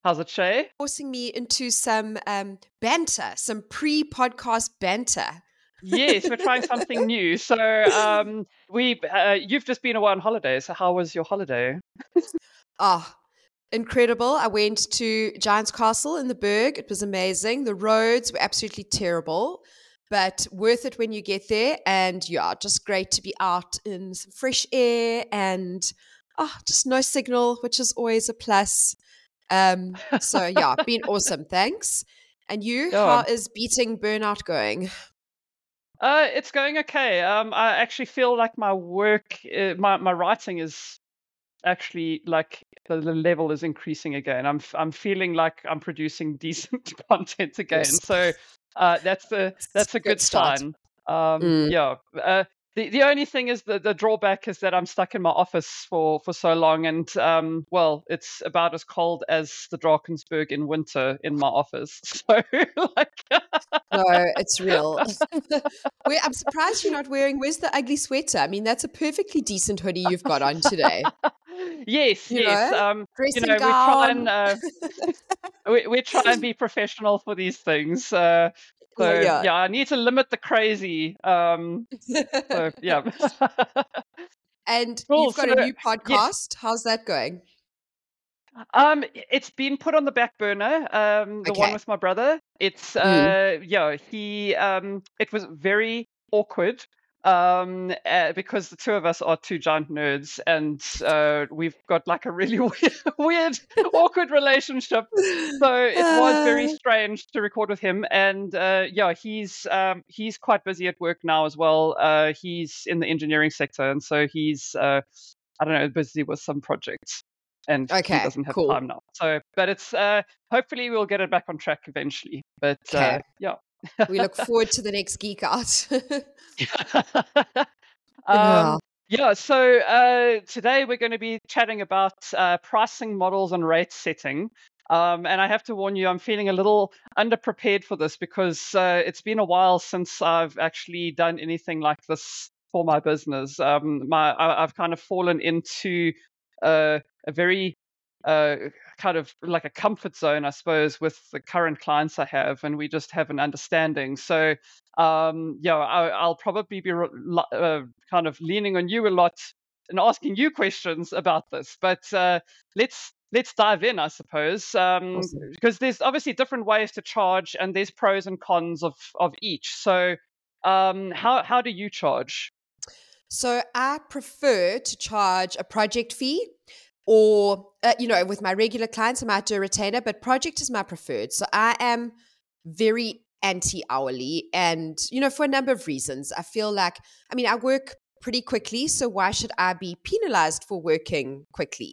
How's it, Shay? Forcing me into some banter, some pre-podcast banter. Yes, we're trying something new. So, you've just been away on holiday. So, how was your holiday? Oh, incredible. I went to Giant's Castle in the Berg. It was amazing. The roads were absolutely terrible, but worth it when you get there. And yeah, just great to be out in some fresh air and just no signal, which is always a plus. So yeah, been awesome. Thanks. And you, Yeah, how is beating burnout going? it's going okay. I actually feel like my work, my writing is actually like the level is increasing again. I'm feeling like I'm producing decent content again. Awesome. So, that's a Good good start. sign. Mm. Yeah. The only thing is the drawback is that I'm stuck in my office for so long, and well, it's about as cold as the Drakensberg in winter in my office. So like, No, it's real. I'm surprised you're not wearing. Where's the ugly sweater? I mean, that's a perfectly decent hoodie you've got on today. yes, You yes. know, dressing We try gown. and we try and be professional for these things. Oh, So yeah. yeah, I need to limit the crazy. So yeah. And Cool. you've got So a new yes. podcast. How's that going? It's been put on the back burner. The one Okay. with my brother. It's Mm. yeah, he it was very awkward. Because the two of us are two giant nerds, and we've got like a really weird, awkward relationship. So it was very Uh, strange to record with him, and yeah, he's quite busy at work now as well. He's in the engineering sector, and so he's I don't know, busy with some projects, and he okay, doesn't have cool. time now. So, but it's hopefully we'll get it back on track eventually. But Okay. yeah. We look forward to the next geek out. um, Yeah. yeah. So today we're going to be chatting about pricing models and rate setting. And I have to warn you, I'm feeling a little underprepared for this because it's been a while since I've actually done anything like this for my business. I've kind of fallen into a very uh, kind of like a comfort zone, I suppose, with the current clients I have, and we just have an understanding. So, yeah, I'll probably be kind of leaning on you a lot and asking you questions about this. But let's dive in, I suppose, Awesome. because there's obviously different ways to charge, and there's pros and cons of each. So, how do you charge? So I prefer to charge a project fee or, with my regular clients, I might do a retainer, but project is my preferred. So I am very anti hourly and, for a number of reasons. I feel like, I work pretty quickly. So why should I be penalized for working quickly?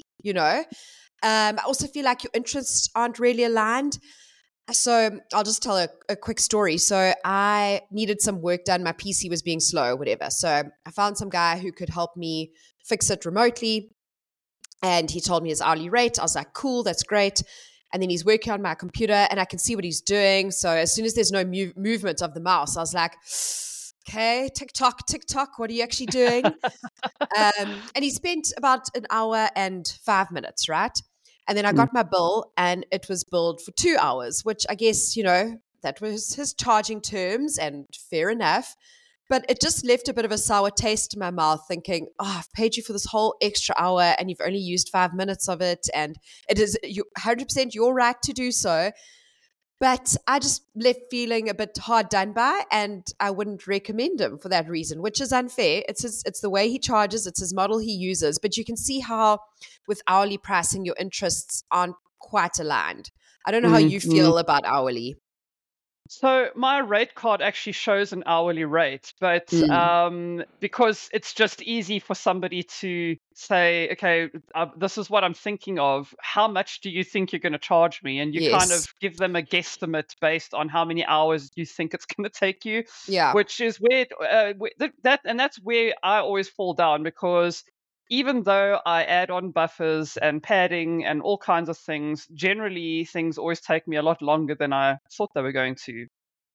I also feel like your interests aren't really aligned. So I'll just tell a quick story. So I needed some work done. My PC was being slow or whatever. So I found some guy who could help me fix it remotely. And he told me his hourly rate. I was like, cool, that's great. And then he's working on my computer and I can see what he's doing. So as soon as there's no movement of the mouse, I was like, okay, tick tock, what are you actually doing? And he spent about an hour and 5 minutes, right? And then I Mm. got my bill and it was billed for 2 hours, which I guess, that was his charging terms and fair enough. But it just left a bit of a sour taste in my mouth thinking, I've paid you for this whole extra hour and you've only used 5 minutes of it. And it is 100% your right to do so. But I just left feeling a bit hard done by, and I wouldn't recommend him for that reason, which is unfair. It's the way he charges, it's his model he uses. But you can see how, with hourly pricing, your interests aren't quite aligned. I don't know how Mm, you mm. feel about hourly. So my rate card actually shows an hourly rate, but Mm, because it's just easy for somebody to say, okay, this is what I'm thinking of. How much do you think you're going to charge me? And you kind yes. of give them a guesstimate based on how many hours you think it's going to take you, Yeah. which is where that's where I always fall down because even though I add on buffers and padding and all kinds of things, generally things always take me a lot longer than I thought they were going to.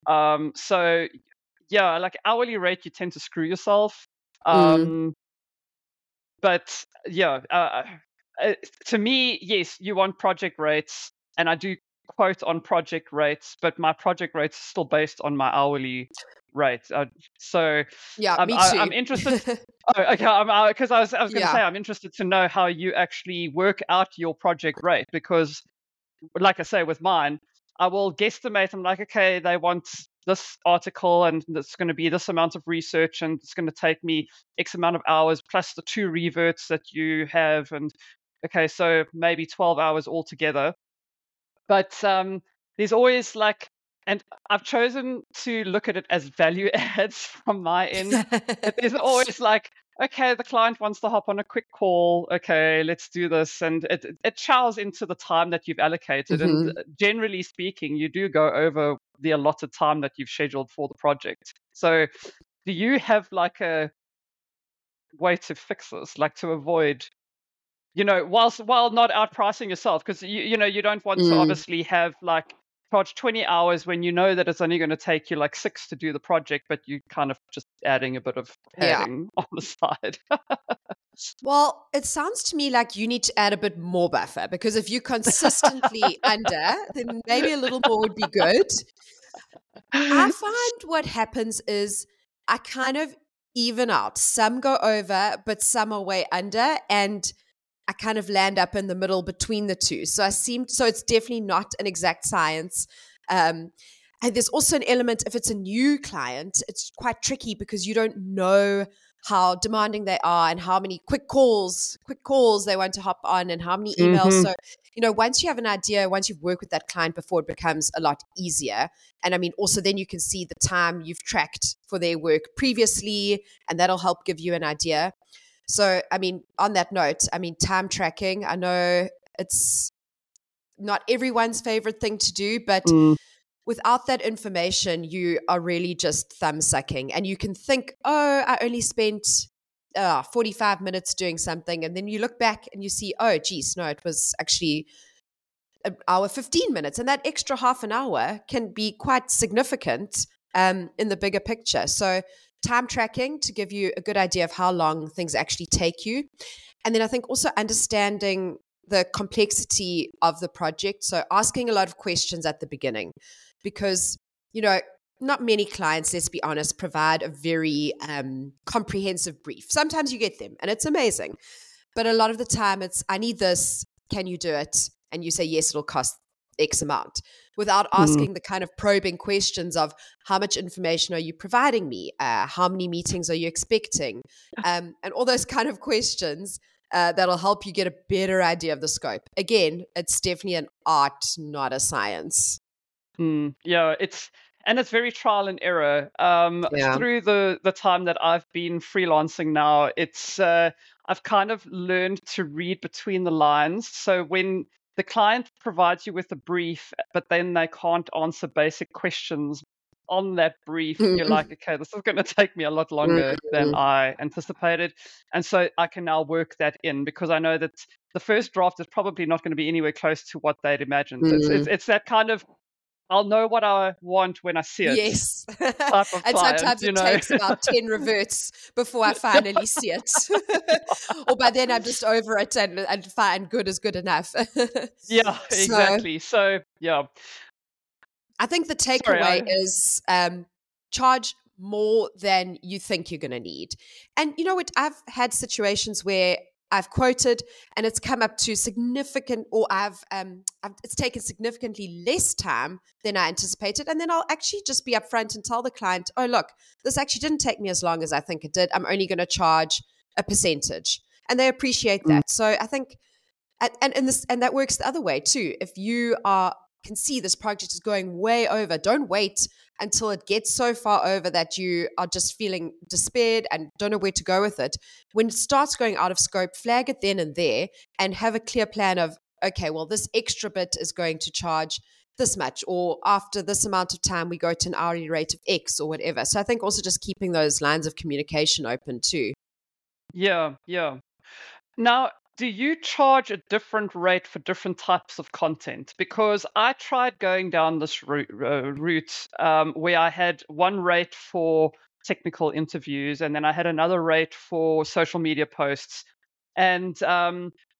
So yeah, like hourly rate, you tend to screw yourself. Mm, Um, but yeah, to me, yes, you want project rates. and I do quote on project rates, but my project rates are still based on my hourly rate. So Yeah, me I'm too. interested. Oh, okay. Because I was going to Yeah. say I'm interested to know how you actually work out your project rate, because like I say, with mine, I will guesstimate. I'm like, okay, they want this article, and it's going to be this amount of research, and it's going to take me X amount of hours plus the 2 reverts that you have, and okay, so maybe 12 hours altogether. But there's always like, and I've chosen to look at it as value adds from my end. But there's always like, okay, the client wants to hop on a quick call. Okay, let's do this, and it chows into the time that you've allocated. And Mhm. generally speaking, you do go over the allotted time that you've scheduled for the project. So, do you have like a way to fix this, like to avoid, while not outpricing yourself, because you don't want to Mm. obviously have like charge 20 hours when you know that it's only going to take you like 6 to do the project, but you kind of just adding a bit of Yeah. padding on the side. Well, it sounds to me like you need to add a bit more buffer, because if you're consistently under, then maybe a little more would be good. I find what happens is I kind of even out. Some go over, but some are way under, and I kind of land up in the middle between the two. So it's definitely not an exact science. Um, and there's also an element, if it's a new client, it's quite tricky because you don't know how demanding they are and how many quick calls they want to hop on, and how many emails. Hmm. So, once you have an idea, once you've worked with that client before, it becomes a lot easier. And I mean, also then you can see the time you've tracked for their work previously, and that'll help give you an idea. So, I mean, on that note, I mean, time tracking, I know it's not everyone's favorite thing to do, but Mm. without that information, you are really just thumb sucking. And you can think, oh, I only spent 45 minutes doing something. And then you look back and you see, oh, geez, no, it was actually an hour, 15 minutes. And that extra half an hour can be quite significant in the bigger picture. So, time tracking to give you a good idea of how long things actually take you. And then I think also understanding the complexity of the project. So, asking a lot of questions at the beginning, because, not many clients, let's be honest, provide a very comprehensive brief. Sometimes you get them and it's amazing. But a lot of the time it's, I need this. Can you do it? And you say, yes, it'll cost X amount, without Mm. asking the kind of probing questions of how much information are you providing me? How many meetings are you expecting? And all those kind of questions that'll help you get a better idea of the scope. Again, it's definitely an art, not a science. Yeah, it's very trial and error. Yeah. Through the time that I've been freelancing now, it's I've kind of learned to read between the lines. So when the client provides you with a brief, but then they can't answer basic questions on that brief, you're like, okay, this is going to take me a lot longer than Mm. I anticipated, and so I can now work that in, because I know that the first draft is probably not going to be anywhere close to what they'd imagined. It's Mm. it's, it's that kind of, I'll know what I want when I see it Yes. type of And client, sometimes it takes about 10 reverts before I finally see it. Or by then I'm just over it and fine, good is good enough. Yeah, So exactly. So, yeah. I think the Sorry, takeaway is charge more than you think you're going to need. And you know what? I've had situations where I've quoted and it's come up to significant, or it's taken significantly less time than I anticipated. And then I'll actually just be upfront and tell the client, oh, look, this actually didn't take me as long as I think it did. I'm only going to charge a percentage. And they appreciate Mm. that. So I think, and that works the other way too. If you can see this project is going way over, don't wait until it gets so far over that you are just feeling despaired and don't know where to go with it. When it starts going out of scope, flag it then and there, and have a clear plan of, okay, well, this extra bit is going to charge this much, or after this amount of time we go to an hourly rate of X or whatever. So I think also just keeping those lines of communication open too. Yeah, yeah. Now, do you charge a different rate for different types of content? Because I tried going down this route, where I had one rate for technical interviews, and then I had another rate for social media posts. And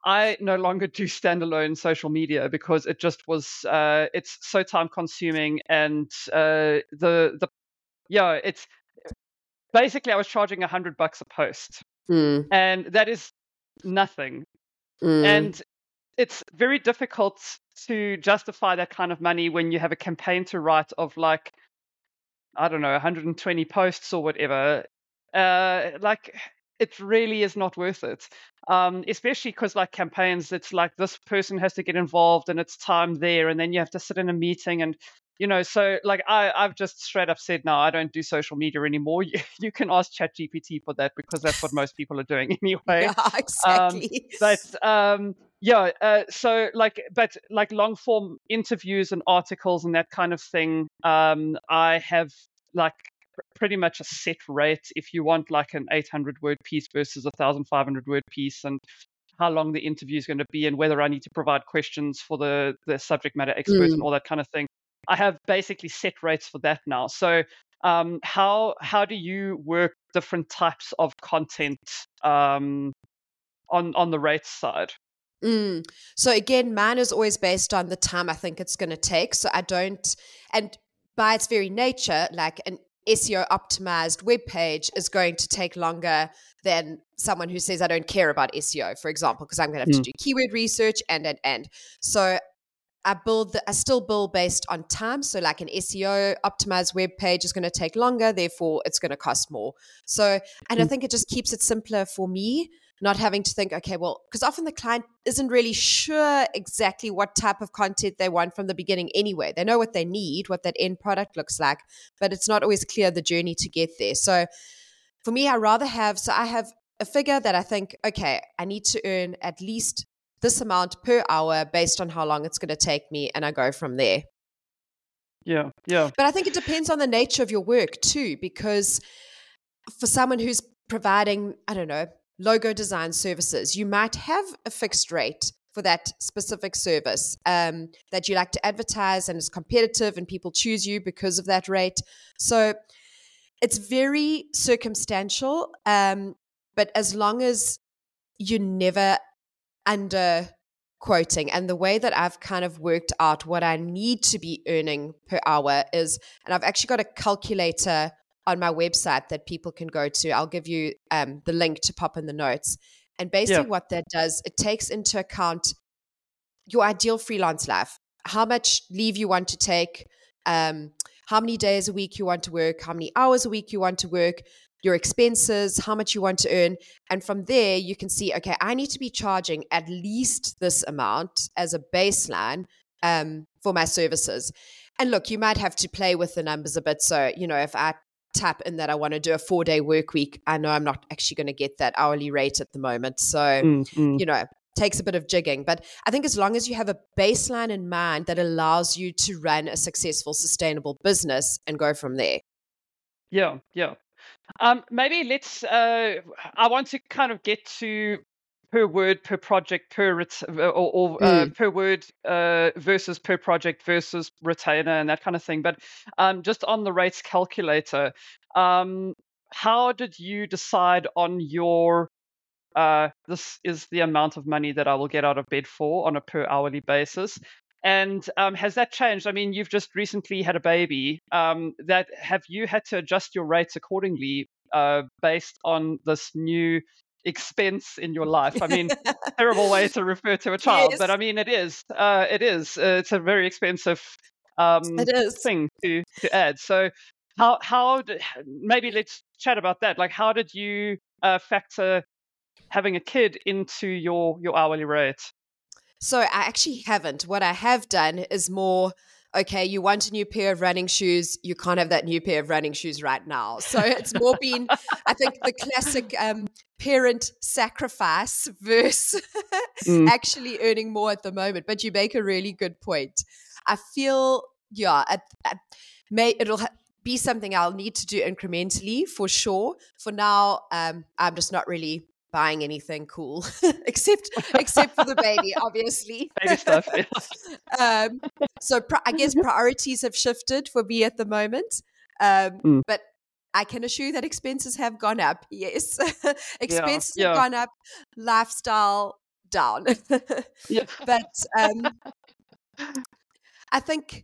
I no longer do standalone social media because it just was it's so time consuming, and the yeah, it's basically I was charging $100 a post, Mm, and that is nothing. mm, And it's very difficult to justify that kind of money when you have a campaign to write of like, I don't know, 120 posts or whatever. Like, it really is not worth it. Especially because like campaigns, it's like this person has to get involved and it's time there, and then you have to sit in a meeting and so like I've just straight up said no, I don't do social media anymore. You can ask ChatGPT for that because that's what most people are doing anyway. yeah, Um, exactly. but yeah, so but like long form interviews and articles and that kind of thing, I have like pretty much a set rate if you want like an 800 word piece versus a 1,500 word piece, and how long the interview is going to be, and whether I need to provide questions for the subject matter expert and Mm. all that kind of thing. I have basically set rates for that now. So how do you work different types of content on the rates side? Mm. So again, mine is always based on the time I think it's going to take. So I don't, and by its very nature, like an SEO optimized web page is going to take longer than someone who says I don't care about SEO, for example, because I'm going to have to Mm. do keyword research and. So I still build based on time. So like an SEO optimized web page is going to take longer, therefore it's going to cost more. So, and I Mm. think it just keeps it simpler for me, not having to think, okay, well, because often the client isn't really sure exactly what type of content they want from the beginning anyway. They know what they need, what that end product looks like, but it's not always clear the journey to get there. So for me, I have a figure that I think, okay, I need to earn at least this amount per hour based on how long it's going to take me, and I go from there. Yeah, yeah. But I think it depends on the nature of your work too, because for someone who's providing, I don't know, logo design services, you might have a fixed rate for that specific service that you like to advertise and is competitive and people choose you because of that rate. So it's very circumstantial. But as long as you never under quoting, and the way that I've kind of worked out what I need to be earning per hour is, and I've actually got a calculator on my website that people can go to. I'll give you the link to pop in the notes. And Yeah. basically what that does, it takes into account your ideal freelance life, how much leave you want to take, how many days a week you want to work, how many hours a week you want to work, your expenses, how much you want to earn. And from there, you can see, okay, I need to be charging at least this amount as a baseline for my services. And look, you might have to play with the numbers a bit. So, if I tap in that I want to do a 4-day work week, I know I'm not actually going to get that hourly rate at the moment. So, Mm, mm. takes a bit of jigging. But I think as long as you have a baseline in mind that allows you to run a successful, sustainable business and go from there. Yeah, yeah. Maybe let's. I want to kind of get to per word, per project, or Mm. per word versus per project versus retainer and that kind of thing. But just on the rates calculator, um, how did you decide on your this is the amount of money that I will get out of bed for on a per hourly basis? And has that changed? I mean, you've just recently had a baby. That have you had to adjust your rates accordingly based on this new expense in your life? I mean, terrible way to refer to a child, but Yes, I mean, it is. It is. It's a very expensive it is. thing to add. So, maybe let's chat about that. Like, how did you factor having a kid into your hourly rate? So I actually haven't. What I have done is more, okay, you want a new pair of running shoes. You can't have that new pair of running shoes right now. So it's more been, I think, the classic parent sacrifice versus Mm, actually earning more at the moment. But you make a really good point. I feel, yeah, be something I'll need to do incrementally for sure. For now, I'm just not really buying anything cool except for the baby, obviously. baby stuff. Yeah. um, so I guess priorities have shifted for me at the moment, Mm, but I can assure you that expenses have gone up. Yes, yeah. expenses have Yeah. gone up. Lifestyle, down. Yeah. But I think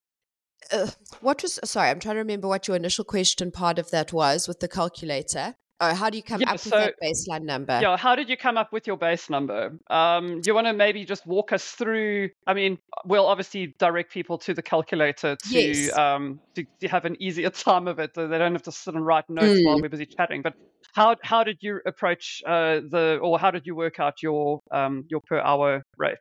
sorry, I'm trying to remember what your initial question part of that was with the calculator. Oh, how do you come Yeah. up with So that baseline number? yeah, how did you come up with your base number? Do you want to maybe just walk us through? I mean, we'll obviously direct people to the calculator Yes. to have an easier time of it, so they don't have to sit and write notes while Mm. we're busy chatting. But how did you approach or how did you work out your per hour rate?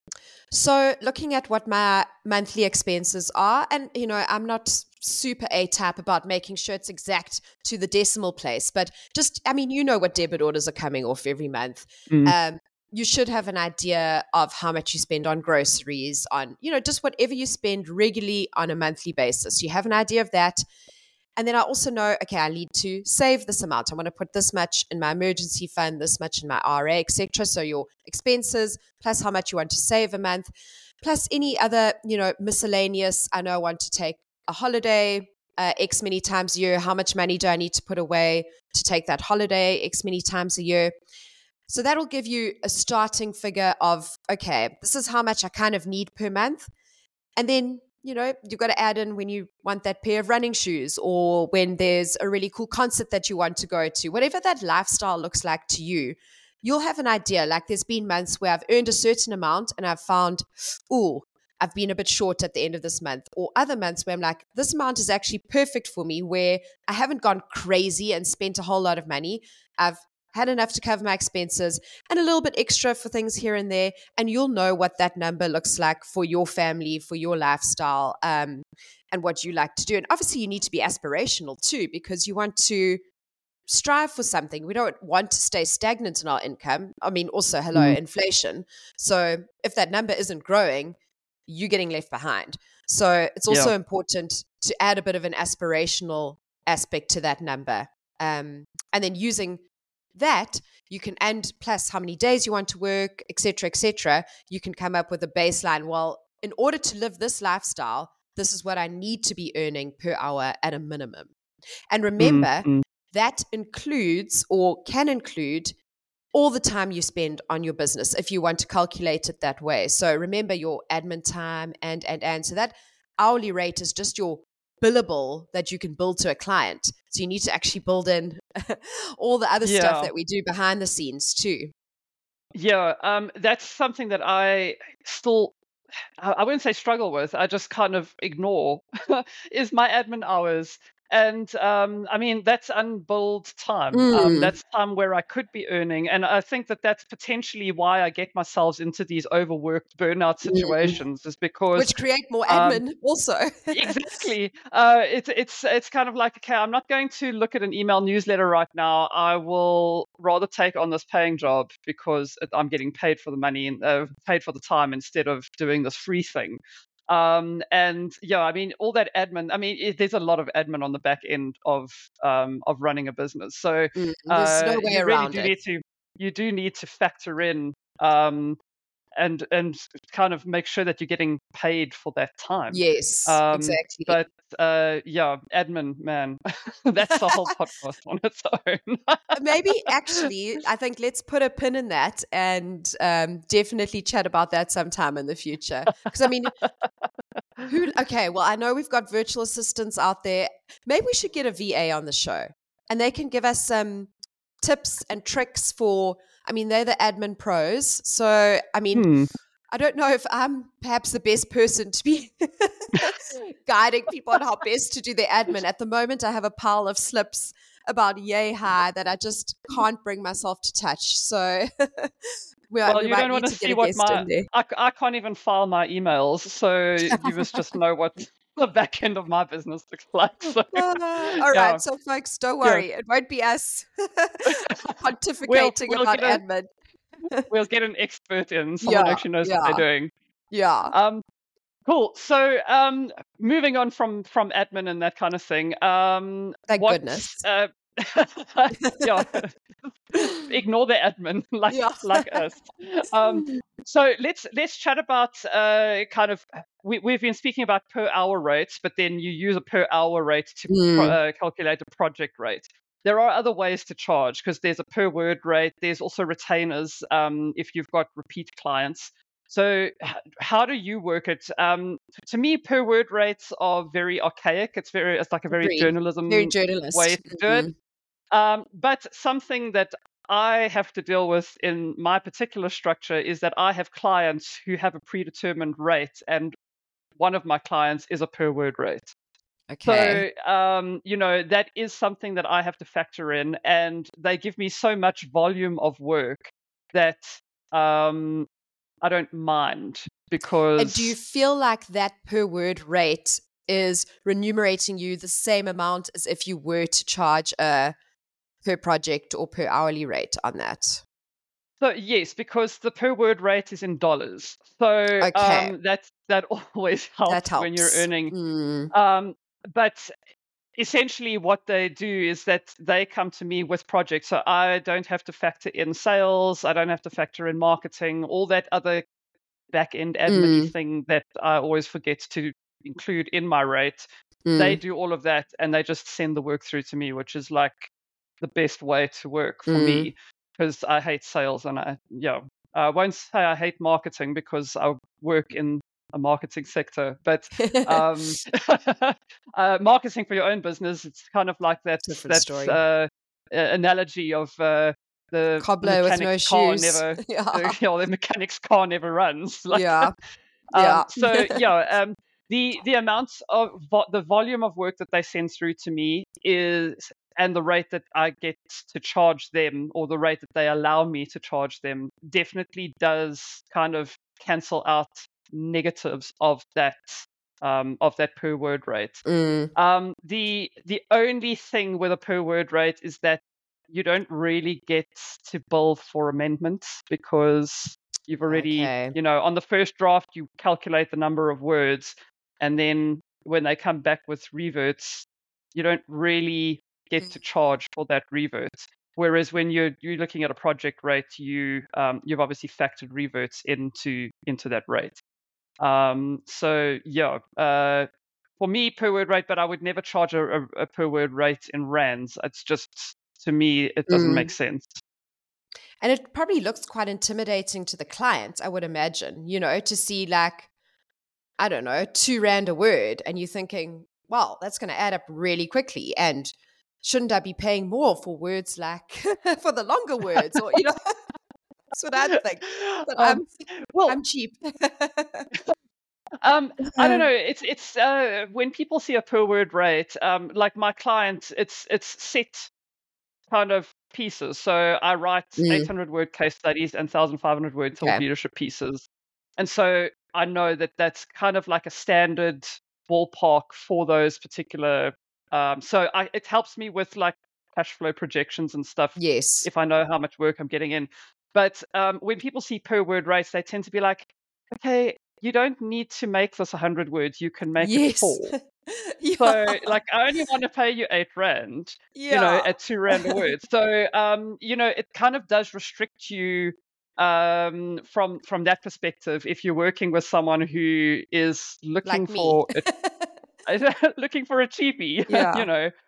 So, looking at what my monthly expenses are, and I'm not super A-type about making sure it's exact to the decimal place, but just, I mean, what debit orders are coming off every month. Mm. You should have an idea of how much you spend on groceries, on, just whatever you spend regularly on a monthly basis. You have an idea of that. And then I also know, okay, I need to save this amount. I want to put this much in my emergency fund, this much in my RA, etc. So your expenses plus how much you want to save a month, plus any other, miscellaneous. I know I want to take a holiday X many times a year. How much money do I need to put away to take that holiday X many times a year? So that'll give you a starting figure of, okay, this is how much I kind of need per month. And then you've got to add in when you want that pair of running shoes, or when there's a really cool concert that you want to go to, whatever that lifestyle looks like to you, you'll have an idea. Like, there's been months where I've earned a certain amount and I've found, I've been a bit short at the end of this month, or other months where I'm like, this amount is actually perfect for me, where I haven't gone crazy and spent a whole lot of money. I've had enough to cover my expenses and a little bit extra for things here and there. And you'll know what that number looks like for your family, for your lifestyle, and what you like to do. And obviously, you need to be aspirational too, because you want to strive for something. We don't want to stay stagnant in our income. I mean, also, hello, inflation. So if that number isn't growing, you're getting left behind. So it's also important to add a bit of an aspirational aspect to that number. And then using that, you can, and plus how many days you want to work, etc., you can come up with a baseline. Well, in order to live this lifestyle, this is what I need to be earning per hour at a minimum. And remember, that includes, or can include, all the time you spend on your business, if you want to calculate it that way. So remember your admin time and so that hourly rate is just your billable that you can bill to a client. So you need to actually build in all the other stuff that we do behind the scenes too. Yeah, that's something that I still, I wouldn't say struggle with, I just kind of ignore, is my admin hours. And I mean, that's unbilled time. That's time where I could be earning. And I think that that's potentially why I get myself into these overworked burnout situations, is because which create more admin also. Exactly. It's kind of like, okay, I'm not going to look at an email newsletter right now. I will rather take on this paying job because I'm getting paid for the money and paid for the time instead of doing this free thing. And yeah, I mean, all that admin. I mean, there's a lot of admin on the back end of running a business. So there's no way you really around do it. need to factor in and kind of make sure that you're getting paid for that time. Yes, exactly. But yeah, admin, man, that's a whole podcast on its own. Maybe actually, I think let's put a pin in that and definitely chat about that sometime in the future. Because I mean, okay, well, I know we've got virtual assistants out there. Maybe we should get a VA on the show and they can give us some tips and tricks for, I mean, they're the admin pros. So, I mean, I don't know if I'm perhaps the best person to be guiding people on how best to do their admin. At the moment, I have a pile of slips about yay high that I just can't bring myself to touch. So well, you don't want to see what I can't even file my emails. So you must just know what the back end of my business looks like. So, all right. So folks, don't worry. It won't be us pontificating about admin. We'll get an expert in, someone who actually knows what they're doing. Yeah. Cool. So moving on from admin and that kind of thing. Thank goodness. Yeah. Ignore the admin like us. So let's chat about kind of we've been speaking about per hour rates, but then you use a per hour rate to calculate a project rate. there are other ways to charge because there's a per word rate. There's also retainers if you've got repeat clients. So how do you work it? To me, per word rates are very archaic. It's like a very Agreed. Very journalism way journalist. to do it. But something that I have to deal with in my particular structure is that I have clients who have a predetermined rate, and one of my clients is a per word rate. Okay. So, that is something that I have to factor in, and they give me so much volume of work that um, I don't mind And do you because feel like that per word rate is remunerating you the same amount as if you were to charge a per project or per hourly rate on that? so yes, because the per word rate is in dollars. So Okay, that always that helps when you're helps. earning. Um, but essentially what they do is that they come to me with projects. So I don't have to factor in sales, I don't have to factor in marketing, all that other back end admin Mm, thing that I always forget to include in my rate. They mm, do all of that and they just send the work through to me, which is like the best way to work for mm. me because I hate sales and I won't say I hate marketing because I work in a marketing sector, but um, marketing for your own business, it's kind of like Different that's story. analogy of the Cobbler with no mechanic's car shoes. never, Yeah, the mechanic's car never runs. Like, yeah, yeah. so yeah, the amounts of the volume of work that they send through to me is, and the rate that I get to charge them, or the rate that they allow me to charge them, definitely does kind of cancel out negatives of that per word rate. Mm, The only thing with a per word rate is that you don't really get to bill for amendments because you've already, okay. on the first draft, you calculate the number of words, and then when they come back with reverts, you don't really get to charge for that revert. Whereas when you're looking at a project rate, you've obviously factored reverts into that rate. So yeah, for me per word rate, but I would never charge a per word rate in rands. It's just, to me, it doesn't make Mm. sense. And it probably looks quite intimidating to the client, I would imagine, to see like, I don't know, 2 rand a word. And you're thinking, well, that's going to add up really quickly. And shouldn't I be paying more for words like for the longer words? Or, that's what I think. But um, well, I'm cheap. I don't know. It's when people see a per word rate, like my client, it's set kind of pieces. So I write Mm, 800 word case studies and 1,500 word thought okay. leadership pieces. And so I know that that's kind of like a standard ballpark for those particular. It helps me with like cash flow projections and stuff Yes. if I know how much work I'm getting in. But when people see per word rates, they tend to be like, okay, you don't need to make this 100 words. You can make it Yes. 4. Yeah. So, like, I only want to pay you 8 rand, Yeah. at 2 rand a word. So, it kind of does restrict you from that perspective if you're working with someone who is looking Like me. for looking for a cheapie, Yeah.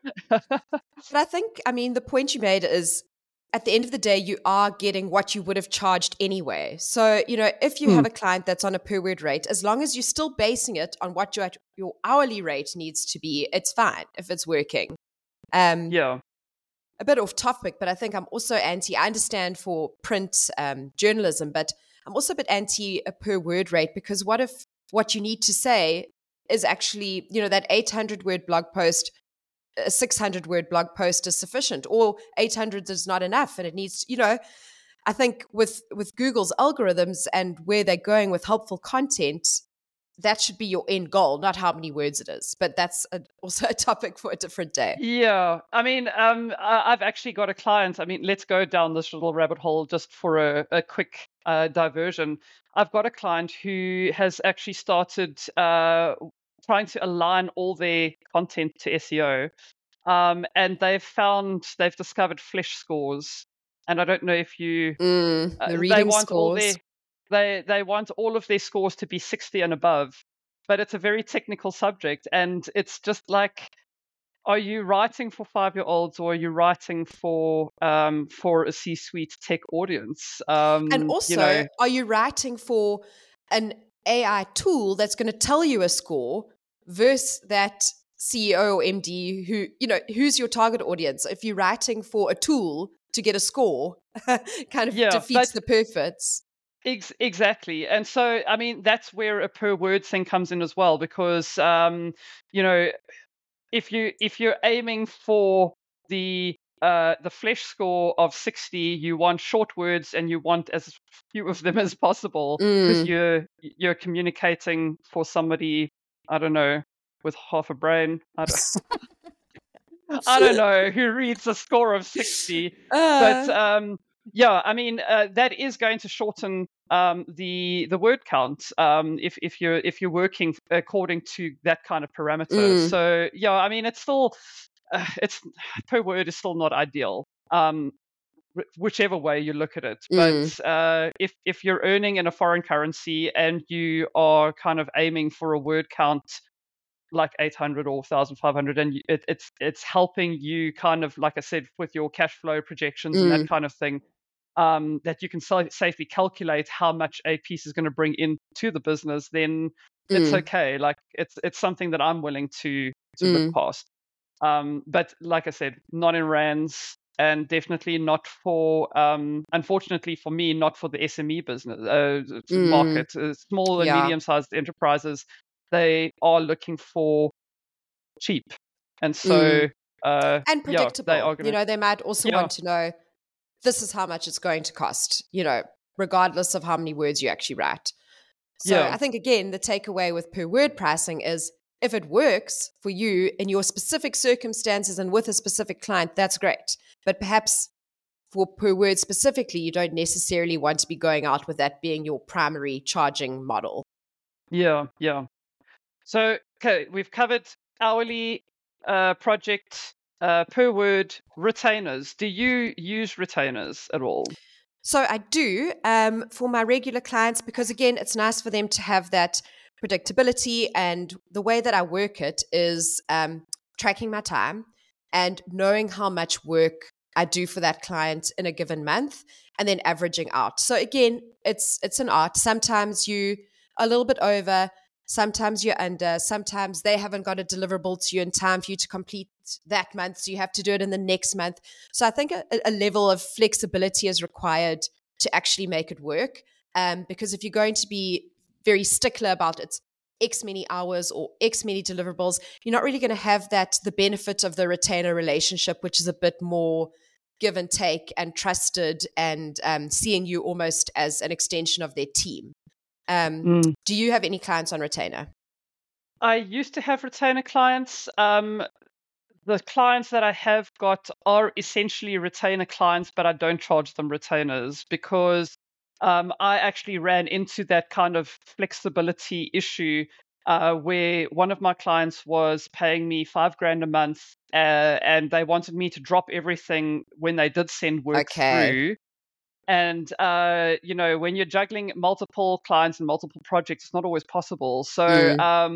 But I think, I mean, the point you made is at the end of the day, you are getting what you would have charged anyway. So, if you Hmm, have a client that's on a per word rate, as long as you're still basing it on what your hourly rate needs to be, it's fine if it's working. Um, yeah. a bit off topic, but I think I'm also anti. I understand for print journalism, but I'm also a bit anti a per word rate because what if what you need to say is actually, that 800 word blog post, a 600 word blog post is sufficient, or 800 is not enough, and it needs, I think with Google's algorithms and where they're going with helpful content, that should be your end goal, not how many words it is. But that's also a topic for a different day. Yeah, I mean, I've actually got a client. I mean, let's go down this little rabbit hole just for a quick diversion. I've got a client who has actually started trying to align all their content to SEO, and they've discovered Flesh scores. And I don't know if The they reading want all scores. their they want all of their scores to be 60 and above, but it's a very technical subject, and it's just like, are you writing for 5-year-olds, or are you writing for a C-suite tech audience? And also, are you writing for an AI tool that's going to tell you a score versus that CEO or MD who, who's your target audience? If you're writing for a tool to get a score, kind of defeats the purpose. Exactly. And so, I mean, that's where a per word thing comes in as well, because, if you're aiming for the flesh score of 60, you want short words and you want as few of them as possible, because you're communicating for somebody, I don't know, with half a brain. I don't know who reads a score of 60, but yeah, I mean, that is going to shorten the word count, if you're working according to that kind of parameter. So yeah, I mean, it's still it's per word is still not ideal, whichever way you look at it. But if you're earning in a foreign currency and you are kind of aiming for a word count like 800 or 1,500, and it's helping you kind of, like I said, with your cash flow projections and that kind of thing, that you can safely calculate how much a piece is going to bring into the business, then it's okay. Like it's something that I'm willing to look past. But like I said, not in rands, and definitely not for, unfortunately for me, not for the SME business market. Small and medium-sized enterprises, they are looking for cheap, and so and predictable. they are gonna, they might also want to know this is how much it's going to cost. Regardless of how many words you actually write. So I think again, the takeaway with per word pricing is, if it works for you in your specific circumstances and with a specific client, that's great. But perhaps for per word specifically, you don't necessarily want to be going out with that being your primary charging model. Yeah. So, okay, we've covered hourly, project, per word, retainers. Do you use retainers at all? So I do, for my regular clients, because again, it's nice for them to have that predictability. And the way that I work it is tracking my time and knowing how much work I do for that client in a given month, and then averaging out. So again, it's an art. Sometimes you a little bit over, sometimes you're under, sometimes they haven't got a deliverable to you in time for you to complete that month, so you have to do it in the next month. So I think a level of flexibility is required to actually make it work. Because if you're going to be very stickler about it's X many hours or X many deliverables, you're not really going to have the benefit of the retainer relationship, which is a bit more give and take and trusted, and seeing you almost as an extension of their team. Do you have any clients on retainer? I used to have retainer clients. The clients that I have got are essentially retainer clients, but I don't charge them retainers, because I actually ran into that kind of flexibility issue, where one of my clients was paying me $5,000 a month, and they wanted me to drop everything when they did send work through. And when you're juggling multiple clients and multiple projects, it's not always possible. So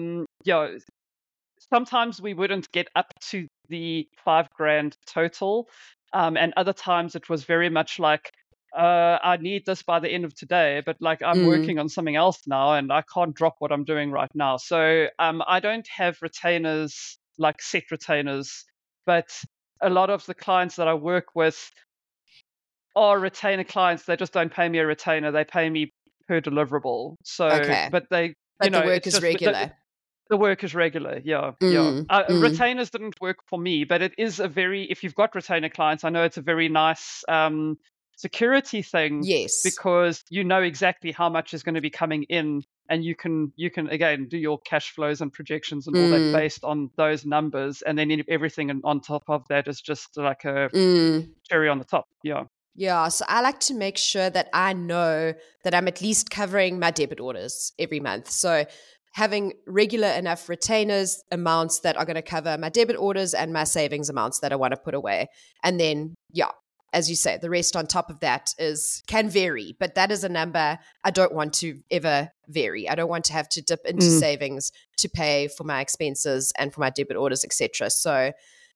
sometimes we wouldn't get up to the $5,000 total, and other times it was very much like, I need this by the end of today, but like I'm working on something else now and I can't drop what I'm doing right now. So I don't have retainers, like set retainers, but a lot of the clients that I work with are retainer clients. They just don't pay me a retainer. They pay me per deliverable. So, but the work is regular. The work is regular. Yeah. Retainers didn't work for me, but it is if you've got retainer clients, I know it's a very nice security thing. Yes. Because you know exactly how much is going to be coming in, and you can again do your cash flows and projections and all that based on those numbers, and then everything on top of that is just like a cherry on the top. Yeah, so I like to make sure that I know that I'm at least covering my debit orders every month. So having regular enough retainers amounts that are going to cover my debit orders and my savings amounts that I want to put away. And then, as you say, the rest on top of that can vary, but that is a number I don't want to ever vary. I don't want to have to dip into savings to pay for my expenses and for my debit orders, etc. So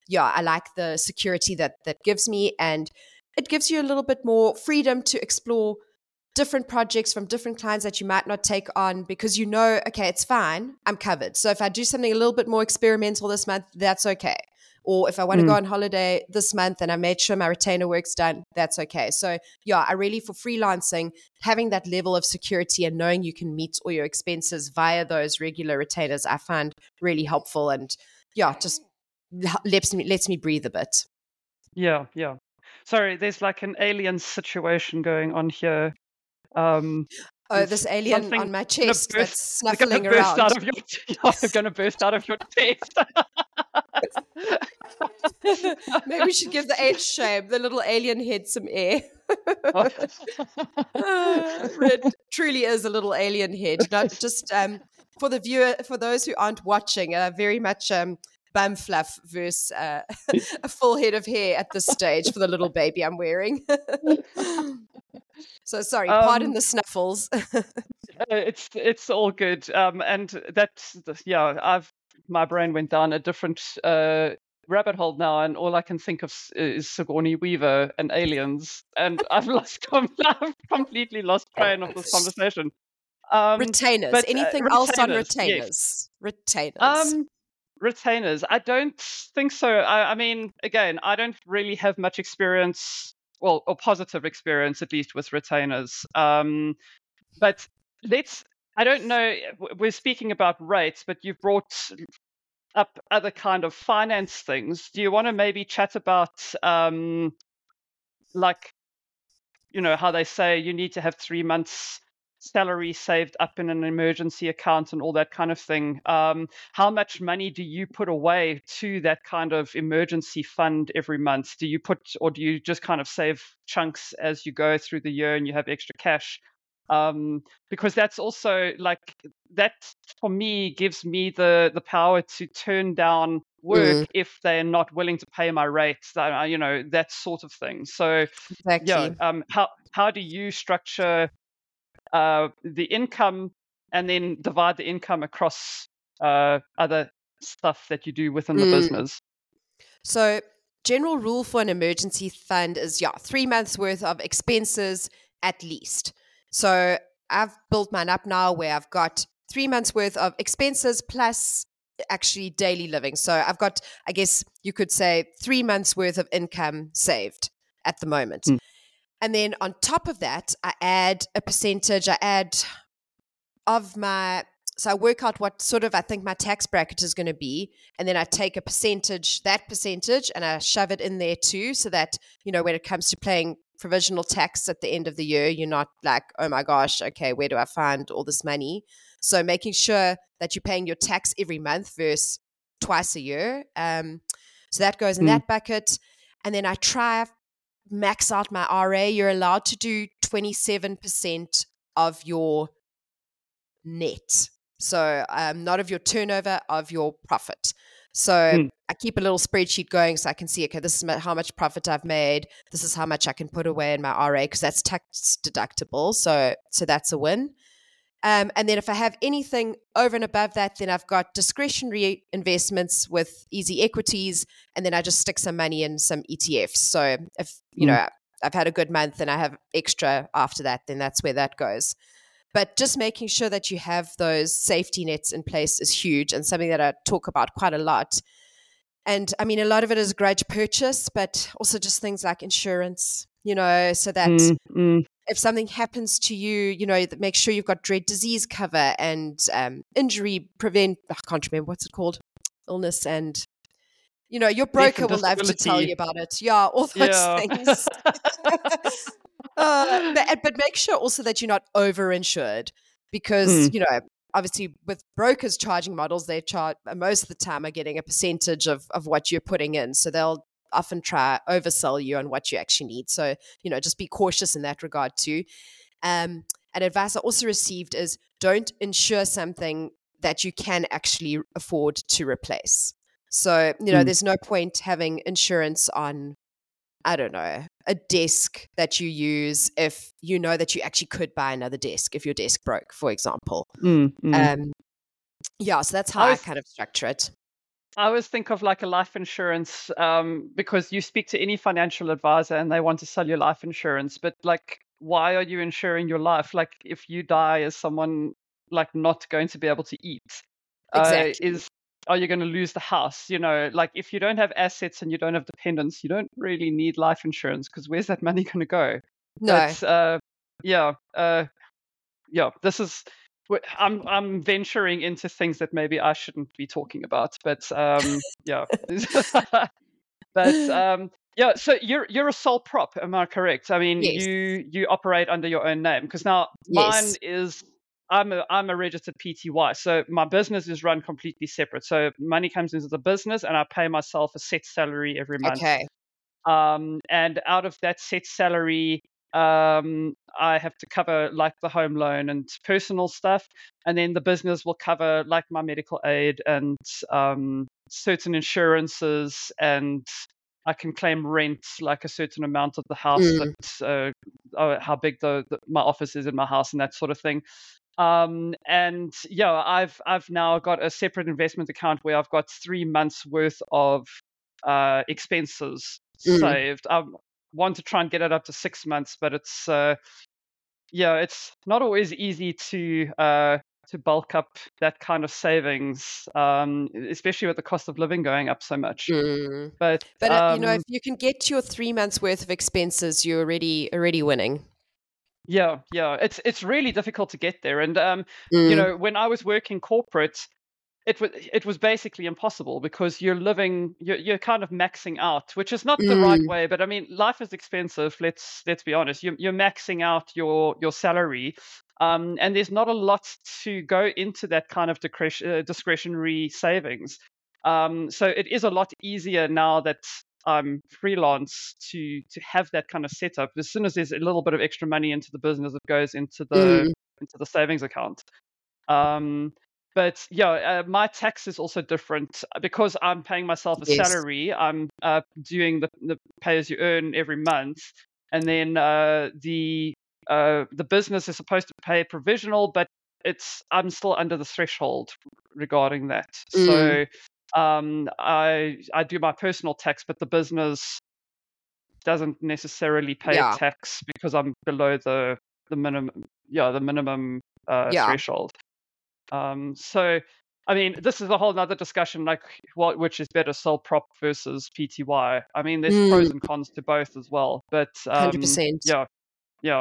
I like the security that gives me, and it gives you a little bit more freedom to explore different projects from different clients that you might not take on, because okay, it's fine, I'm covered. So if I do something a little bit more experimental this month, that's okay. Or if I want to go on holiday this month and I made sure my retainer work's done, that's okay. So I really, for freelancing, having that level of security and knowing you can meet all your expenses via those regular retainers, I find really helpful, and just lets me breathe a bit. Yeah. Sorry, there's like an alien situation going on here. This alien on my chest that's snuffling around. Going to burst out of your chest. Maybe we should give the H shape, the little alien head, some air. It truly is a little alien head. Not just for the viewer, for those who aren't watching, very much bum fluff versus a full head of hair at this stage for the little baby I'm wearing. So sorry, pardon the snuffles. It's all good. And that's my brain went down a different rabbit hole now, and all I can think of is Sigourney Weaver and aliens, and I've completely lost train of this conversation. Retainers. But, anything else on retainers? Yes. Retainers. I don't think so. I mean, again, I don't really have much experience, or positive experience at least, with retainers. But I don't know, we're speaking about rates, but you've brought up other kind of finance things. Do you want to maybe chat about like, how they say you need to have 3 months salary saved up in an emergency account and all that kind of thing? How much money do you put away to that kind of emergency fund every month? Do you just kind of save chunks as you go through the year and you have extra cash? Because that's also that for me gives me the power to turn down work if they're not willing to pay my rates, that sort of thing. So exactly. How do you structure the income and then divide the income across other stuff that you do within the business? So general rule for an emergency fund is 3 months worth of expenses at least. So I've built mine up now where I've got 3 months worth of expenses plus actually daily living. So I've got, I guess you could say, 3 months worth of income saved at the moment. And then on top of that, I add a percentage. So I work out what sort of I think my tax bracket is going to be. And then I take that percentage, and I shove it in there too, so that, when it comes to paying provisional tax at the end of the year, you're not like, oh my gosh, okay, where do I find all this money? So making sure that you're paying your tax every month versus twice a year. So that goes in that bucket. And then I try max out my RA. You're allowed to do 27% of your net. So not of your turnover, of your profit. So I keep a little spreadsheet going so I can see, okay, this is how much profit I've made. This is how much I can put away in my RA, because that's tax deductible. So that's a win. And then if I have anything over and above that, then I've got discretionary investments with easy equities, and then I just stick some money in some ETFs. So if, I've had a good month and I have extra after that, then that's where that goes. But just making sure that you have those safety nets in place is huge, and something that I talk about quite a lot. And I mean, a lot of it is grudge purchase, but also just things like insurance, so that if something happens to you, make sure you've got dread disease cover and injury I can't remember what's it called, illness, and your broker will love to tell you about it. Yeah, all those things. But make sure also that you're not over-insured, because, obviously with brokers charging models, they charge most of the time are getting a percentage of what you're putting in. So they'll often try oversell you on what you actually need. So, just be cautious in that regard too. And advice I also received is don't insure something that you can actually afford to replace. So, there's no point having insurance on, I don't know, a desk that you use if you know that you actually could buy another desk if your desk broke, for example. So that's how I kind of structure it. I always think of like a life insurance, because you speak to any financial advisor and they want to sell you life insurance, but like, why are you insuring your life? Like, if you die, is someone like not going to be able to eat? Exactly. Is Are you going to lose the house? Like if you don't have assets and you don't have dependents, you don't really need life insurance because where's that money going to go? No. But yeah, yeah, this is. I'm venturing into things that maybe I shouldn't be talking about, but yeah. But yeah, so you're a sole prop, am I correct? I mean, Yes. you operate under your own name because now mine Yes. is I'm a registered PTY, so my business is run completely separate. So money comes into the business, and I pay myself a set salary every month. Okay. And out of that set salary, I have to cover like the home loan and personal stuff, and then the business will cover like my medical aid and certain insurances, and I can claim rent, like a certain amount of the house Mm. that how big my office is in my house and that sort of thing. And yeah, I've now got a separate investment account where I've got 3 months worth of expenses Mm. saved. I want to try and get it up to 6 months, but it's yeah, it's not always easy to bulk up that kind of savings, especially with the cost of living going up so much. Mm. But But if you can get to your 3 months worth of expenses, you're already winning. yeah, it's really difficult to get there. And Mm. when I was working corporate, it was basically impossible because you're kind of maxing out, which is not the right Mm. way. But I mean, life is expensive. Let's be honest. You're maxing out your salary, and there's not a lot to go into that kind of discretionary savings. So it is a lot easier now that I'm freelance to have that kind of setup. As soon as there's a little bit of extra money into the business, it goes Mm. into the savings account. Um, but yeah, my tax is also different because I'm paying myself a Yes. salary. I'm doing the pay as you earn every month, and then the business is supposed to pay provisional, but I'm still under the threshold regarding that. Mm. So I do my personal tax, but the business doesn't necessarily pay Yeah. tax because I'm below the minimum, the minimum Yeah. threshold. So, I mean, this is a whole nother discussion, like which is better, sole prop versus PTY. I mean, there's Mm. pros and cons to both as well, but 100%. yeah, yeah.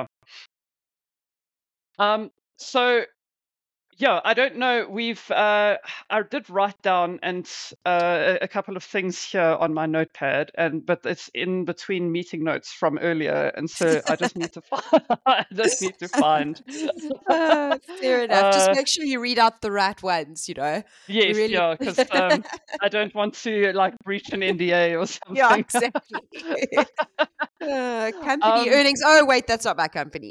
So yeah, I don't know. I did write down a couple of things here on my notepad, but it's in between meeting notes from earlier, and so I just need to I just need to find. Fair enough. Just uh, make sure you read out the right ones, We yes, really yeah, because I don't want to like breach an NDA or Yeah, something. exactly. Company um, earnings. Oh, wait, that's not my company.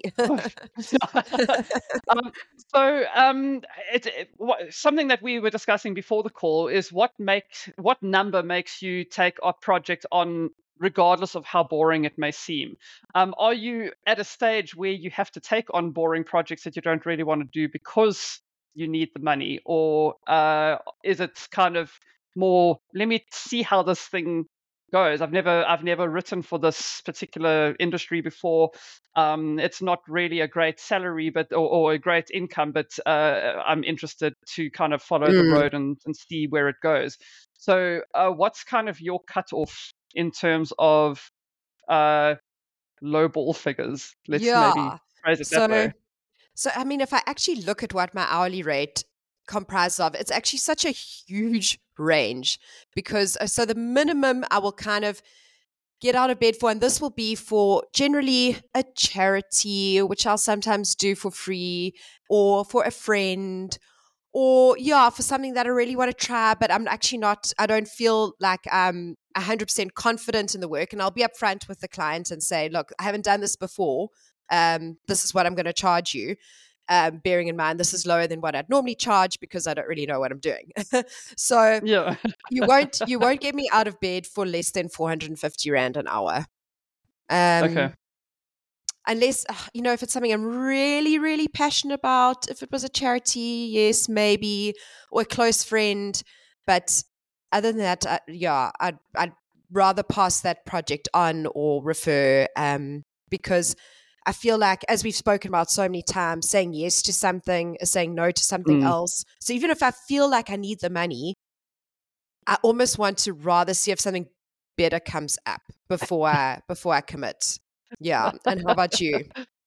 Um, so, something that we were discussing before the call is what number makes you take a project on, regardless of how boring it may seem. Are you at a stage where you have to take on boring projects that you don't really want to do because you need the money, or is it kind of more, let me see how this thing goes. I've never written for this particular industry before. It's not really a great salary, or a great income, but I'm interested to kind of follow the Mm, road and see where it goes. So, what's kind of your cutoff in terms of uh, lowball figures? Let's maybe yeah. phrase it that So, way. so I mean, if I actually look at what my hourly rate comprises of, it's actually such a huge range because so the minimum I will kind of get out of bed for, and this will be for generally a charity, which I'll sometimes do for free, or for a friend, or yeah, for something that I really want to try, but I'm actually not, I don't feel like I'm 100% confident in the work. And I'll be upfront with the client and say, look, I haven't done this before. This is what I'm going to charge you. Bearing in mind, this is lower than what I'd normally charge because I don't really know what I'm doing. So Yeah. you won't get me out of bed for less than 450 Rand an hour. Okay. Unless, if it's something I'm really, really passionate about. If it was a charity, yes, maybe, or a close friend. But other than that, I'd rather pass that project on or refer, because I feel like, as we've spoken about so many times, saying yes to something is saying no to something else. So even if I feel like I need the money, I almost want to rather see if something better comes up before I commit. Yeah. And how about you?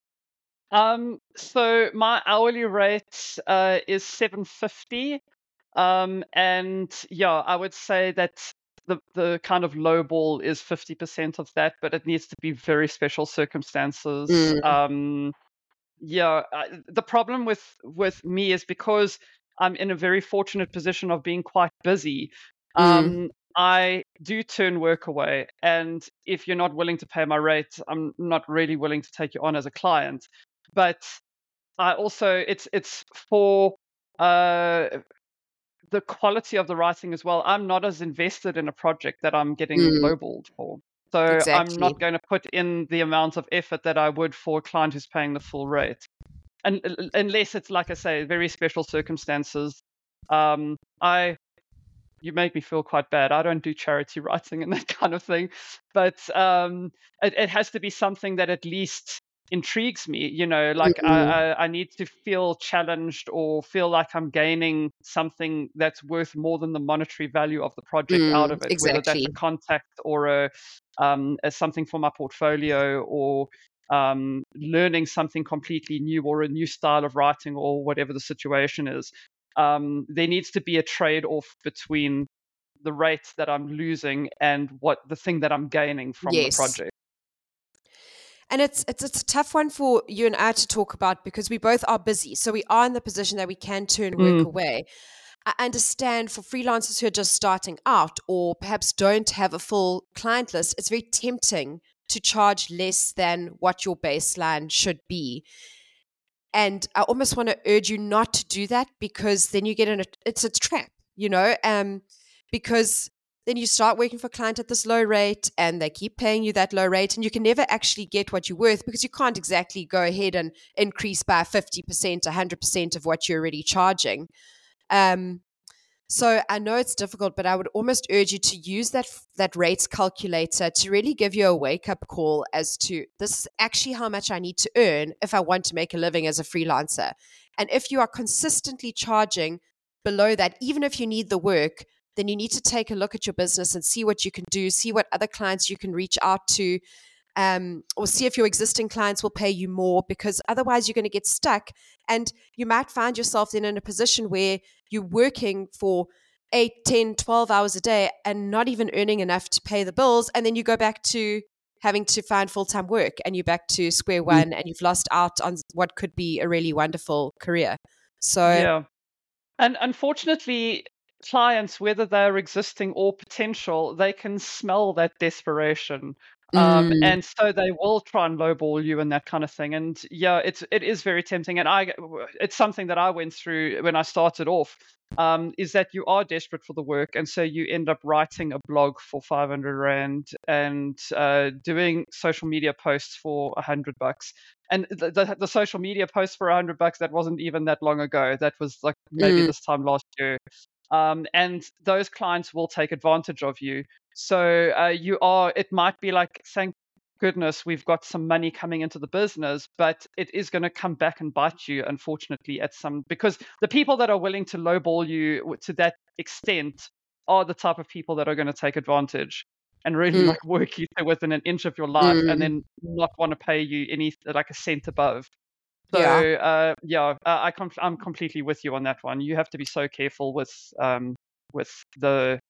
So my hourly rate is 750. And yeah, I would say that the kind of low ball is 50% of that, but it needs to be very special circumstances. Mm, Yeah, the problem with me is because I'm in a very fortunate position of being quite busy. mm, I do turn work away, and if you're not willing to pay my rate, I'm not really willing to take you on as a client. But I also it's for uh, the quality of the writing as well. I'm not as invested in a project that I'm getting mm, lowballed for. So I'm exactly. not going to put in the amount of effort that I would for a client who's paying the full rate. And unless it's, like I say, very special circumstances. I You make me feel quite bad. I don't do charity writing and that kind of thing, but it has to be something that at least intrigues me. Like Mm, I need to feel challenged or feel like I'm gaining something that's worth more than the monetary value of the project out of it, whether that's a exactly. contact or a something for my portfolio or learning something completely new or a new style of writing or whatever the situation is. There needs to be a trade-off between the rate that I'm losing and what the thing that I'm gaining from the Yes. project. And it's a tough one for you and I to talk about because we both are busy. So we are in the position that we can turn work Mm, away. I understand for freelancers who are just starting out or perhaps don't have a full client list, it's very tempting to charge less than what your baseline should be. And I almost want to urge you not to do that because then you get in it's a trap, because then you start working for a client at this low rate and they keep paying you that low rate and you can never actually get what you're worth because you can't exactly go ahead and increase by 50%, 100% of what you're already charging. Um, so I know it's difficult, but I would almost urge you to use that rates calculator to really give you a wake up call as to this is actually how much I need to earn if I want to make a living as a freelancer. And if you are consistently charging below that, even if you need the work, then you need to take a look at your business and see what you can do, see what other clients you can reach out to, or see if your existing clients will pay you more, because otherwise you're going to get stuck and you might find yourself then in a position where you're working for 8, 10, 12 hours a day and not even earning enough to pay the bills. And then you go back to having to find full-time work and you're back to square mm, one and you've lost out on what could be a really wonderful career. So, yeah. And unfortunately, clients, whether they're existing or potential, they can smell that desperation. mm, And so they will try and lowball you and that kind of thing. And yeah, it is very tempting. And it's something that I went through when I started off. Is that you are desperate for the work, and so you end up writing a blog for 500 rand and doing social media posts for $100. And the social media post for $100, that wasn't even that long ago. That was like maybe mm, this time last year. And those clients will take advantage of you. So it might be like, thank goodness we've got some money coming into the business, but it is going to come back and bite you, unfortunately, because the people that are willing to lowball you to that extent are the type of people that are going to take advantage and really mm, like work you to within an inch of your life and mm. then not want to pay you any like a cent above. So Yeah. yeah, I'm completely with you on that one. You have to be so careful with the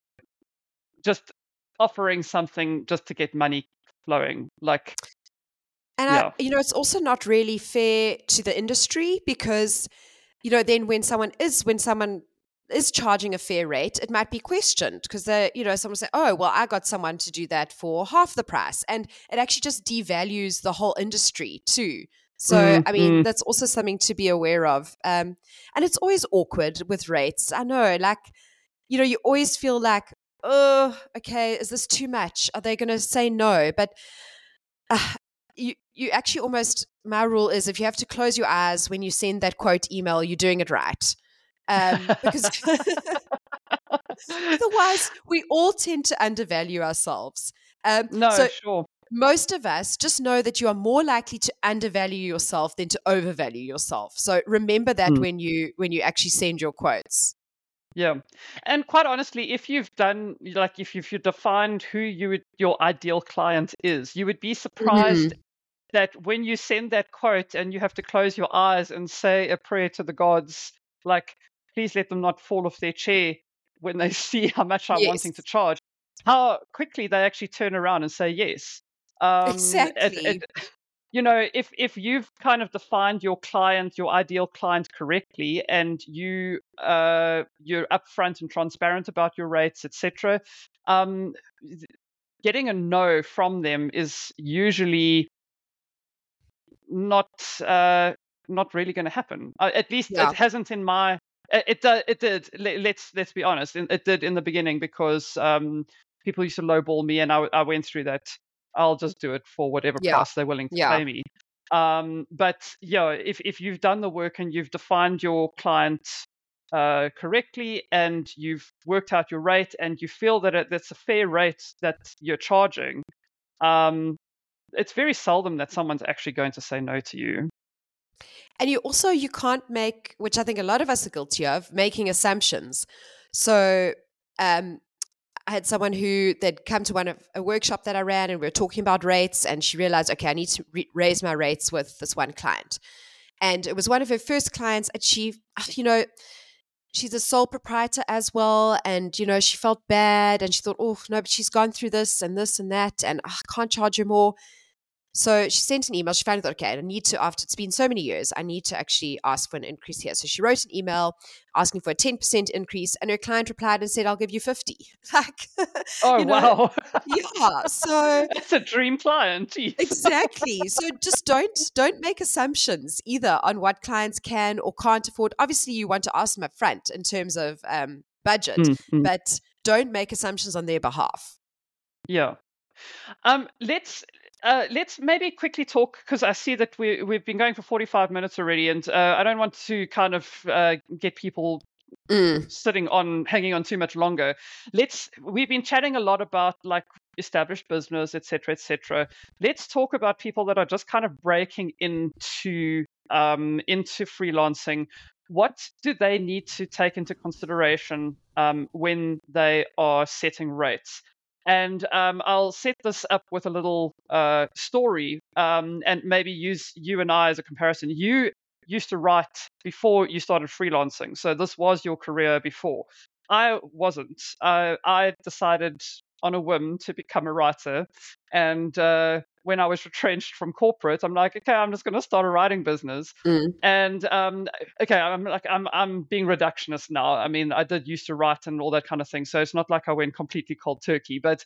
just offering something just to get money flowing. Like, And yeah. it's also not really fair to the industry because, then when someone is charging a fair rate, it might be questioned because someone say, oh, well, I got someone to do that for half the price. And it actually just devalues the whole industry too. So, Mm, I mean, mm, that's also something to be aware of. And it's always awkward with rates. I know, like, you always feel like, oh, okay, is this too much? Are they going to say no? But uh, you actually almost, my rule is if you have to close your eyes when you send that quote email, you're doing it right. Because Otherwise, we all tend to undervalue ourselves. No, So sure. most of us just know that you are more likely to undervalue yourself than to overvalue yourself. So remember that Mm. when you actually send your quotes. Yeah. And quite honestly, if you've done, like, if you've defined who your ideal client is, you would be surprised Mm. that when you send that quote and you have to close your eyes and say a prayer to the gods, like, please let them not fall off their chair when they see how much I'm wanting to Yes, charge, how quickly they actually turn around and say yes. It, exactly. if you've kind of defined your client, your ideal client correctly, and you're upfront and transparent about your rates, etc., um, getting a no from them is usually not uh, not really going to happen. At least it Yeah. hasn't in my. It did. Let's be honest. It did in the beginning because people used to lowball me, and I went through that. I'll just do it for whatever Yeah. price they're willing to Yeah. pay me. But yeah, if you've done the work and you've defined your client correctly, and you've worked out your rate, and you feel that that's a fair rate that you're charging, um, it's very seldom that someone's actually going to say no to you. And you can't make, which I think a lot of us are guilty of, making assumptions. So um, I had someone who they'd come to a workshop that I ran, and we were talking about rates, and she realized, okay, I need to raise my rates with this one client. And it was one of her first clients, and she's a sole proprietor as well. And, she felt bad, and she thought, oh, no, but she's gone through this and this and that, and I can't charge her more. So she sent an email. She finally thought, okay, I need to, after it's been so many years, I need to actually ask for an increase here. So she wrote an email asking for a 10% increase, and her client replied and said, I'll give you 50. Like, Oh, you know, wow. yeah. So That's a dream client. Jeez. exactly. So just don't make assumptions either on what clients can or can't afford. Obviously, you want to ask them up front in terms of budget, Mm, mm. but don't make assumptions on their behalf. Yeah. Let's maybe quickly talk, because I see that we've been going for 45 minutes already, and I don't want to kind of get people Mm. hanging on too much longer. We've been chatting a lot about, like, established business, etc., etc. Let's talk about people that are just kind of breaking into freelancing. What do they need to take into consideration when they are setting rates? And I'll set this up with a little story, and maybe use you and I as a comparison. You used to write before you started freelancing, so this was your career before. I wasn't. I decided on a whim to become a writer, and when I was retrenched from corporate, I'm like, okay, I'm just going to start a writing business. Mm. And okay, I'm being reductionist now. I mean, I did used to write and all that kind of thing, so it's not like I went completely cold turkey. But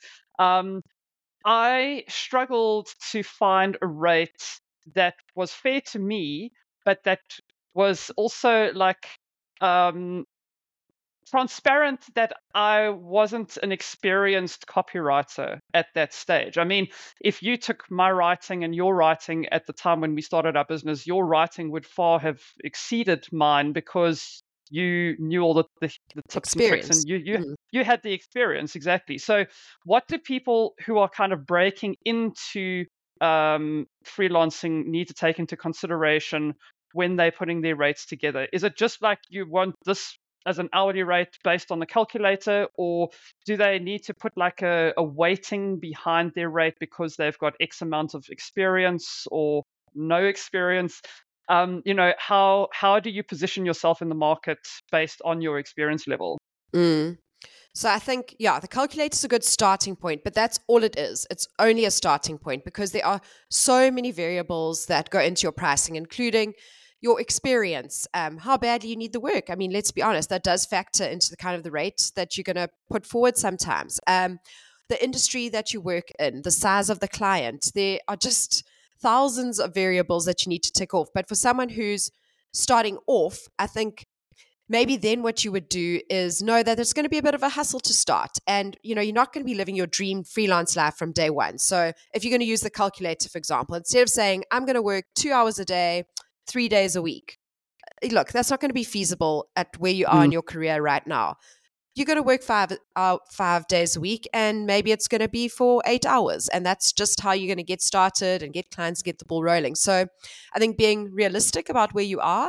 I struggled to find a rate that was fair to me, but that was also, like, um, transparent, that I wasn't an experienced copywriter at that stage. I mean, if you took my writing and your writing at the time when we started our business, your writing would far have exceeded mine, because you knew all the tips and tricks, Experience. and you Mm. you had the experience. Exactly. So what do people who are kind of breaking into freelancing need to take into consideration when they're putting their rates together? Is it just like, you want this as an hourly rate based on the calculator, or do they need to put like a weighting behind their rate because they've got X amount of experience or no experience? How do you position yourself in the market based on your experience level? Mm. So I think, yeah, the calculator is a good starting point, but that's all it is. It's only a starting point, because there are so many variables that go into your pricing, including your experience, how badly you need the work. I mean, let's be honest, that does factor into the kind of the rate that you're going to put forward sometimes. The industry that you work in, the size of the client, there are just thousands of variables that you need to tick off. But for someone who's starting off, I think maybe then what you would do is know that there's going to be a bit of a hustle to start, and you're not going to be living your dream freelance life from day one. So if you're going to use the calculator, for example, instead of saying I'm going to work 2 hours a day 3 days a week, look, that's not going to be feasible at where you are in your career right now. you're going to work 5 days a week, and maybe it's going to be for 8 hours. And that's just how you're going to get started and get clients, get the ball rolling. So I think being realistic about where you are.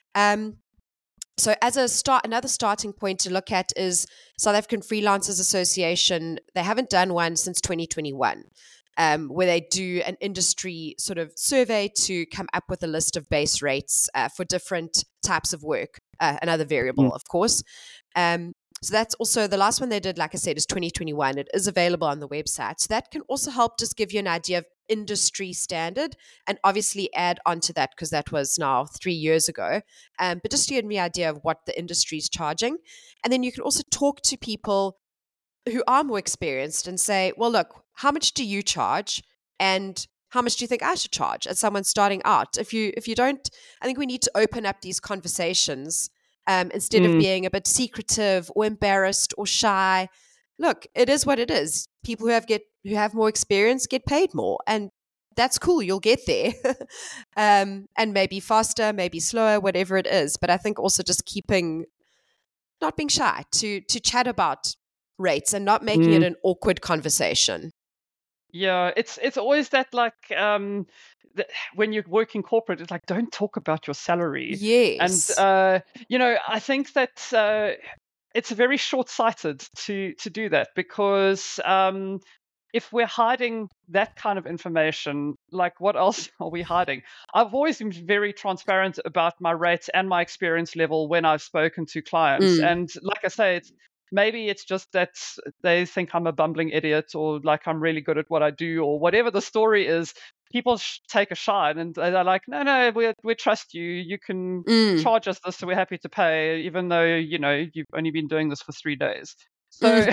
So as another starting point to look at is South African Freelancers Association. They haven't done one since 2021. Where they do an industry sort of survey to come up with a list of base rates for different types of work, another variable, of course. So that's also the last one they did, like I said, is 2021. It is available on the website. So that can also help just give you an idea of industry standard, and obviously add on to that because that was now 3 years ago. But just to give me an idea of what the industry is charging. And then you can also talk to people who are more experienced and say, well, look, how much do you charge? And how much do you think I should charge as someone starting out? If you don't, I think we need to open up these conversations instead of being a bit secretive or embarrassed or shy. Look, it is what it is. People who have more experience get paid more, and that's cool. You'll get there, and maybe faster, maybe slower, whatever it is. But I think also just not being shy to chat about rates and not making it an awkward conversation. Yeah, it's always that like when you work in corporate, it's like don't talk about your salary. Yes. And I think that it's very short-sighted to do that because if we're hiding that kind of information, like what else are we hiding? I've always been very transparent about my rates and my experience level when I've spoken to clients. And like I say, maybe it's just that they think I'm a bumbling idiot or like I'm really good at what I do or whatever the story is. People take a shine and they're like, no, we trust you. You can charge us this, so we're happy to pay, even though, you've only been doing this for 3 days. So,